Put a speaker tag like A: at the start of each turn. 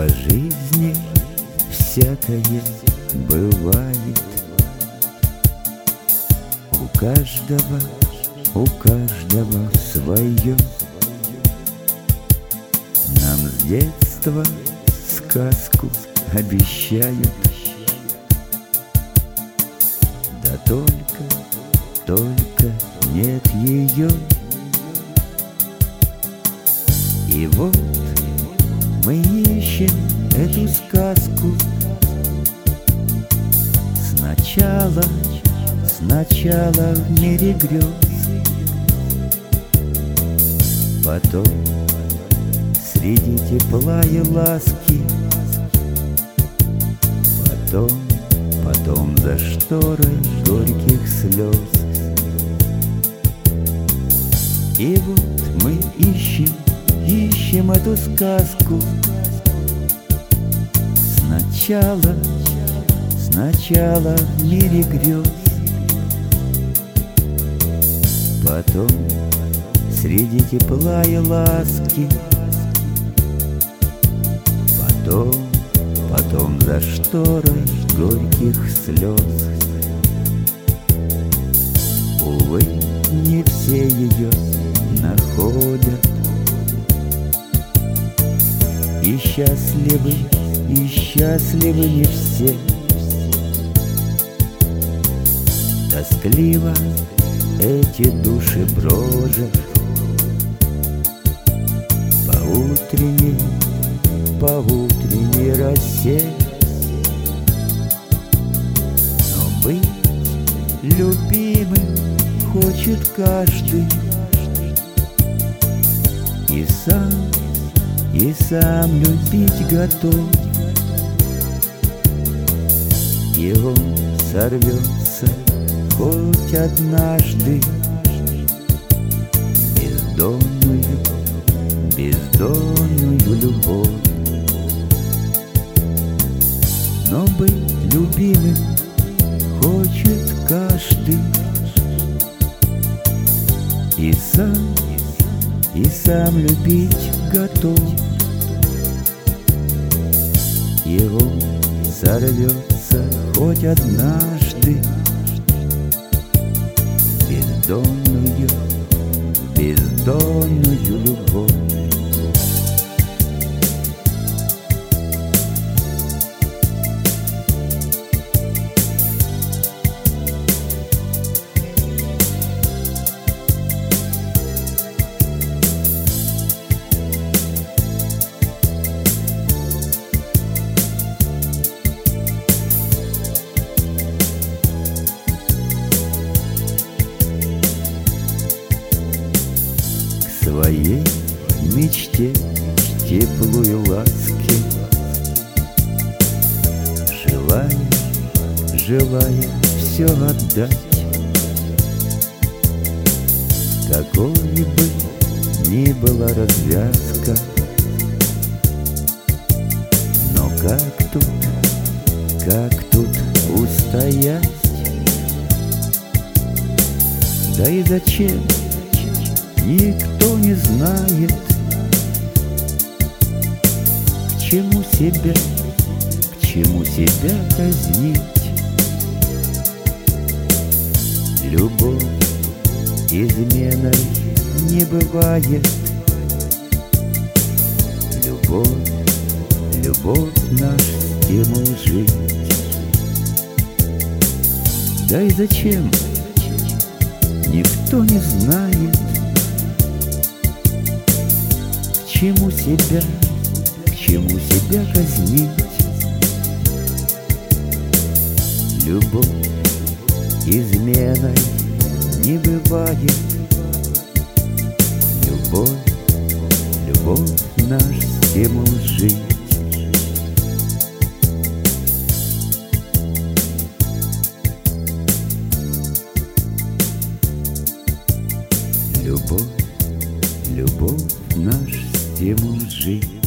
A: По жизни всякое бывает. У каждого свое. Нам с детства сказку обещают, да только нет ее. И вот мы ищем эту сказку. Сначала в мире грез, потом среди тепла и ласки, потом за шторой горьких слез. И вот мы ищем эту сказку. Сначала в мире грез, потом среди тепла и ласки, потом за шторой горьких слез. Увы, не все ее находят, и счастливы не все. Тоскливо эти души бродят по утренней росе. Но быть любимым хочет каждый, и сам любить готов. И он сорвется хоть однажды бездонную любовь. Но быть любимым хочет каждый, и сам любить готов. И он сорвется хоть однажды бездонную любовь. Своей мечте, теплу и ласке, желая все отдать. Какой бы ни была развязка, но как тут устоять? Да и зачем? Никто не знает, к чему себя казнить. Любовь изменой не бывает. Любовь наш стимул жить. Да и зачем? Никто не знает, к чему себя казнить. Любовь изменой не бывает. Любовь наш стимул жить. Любовь наш стимул жить.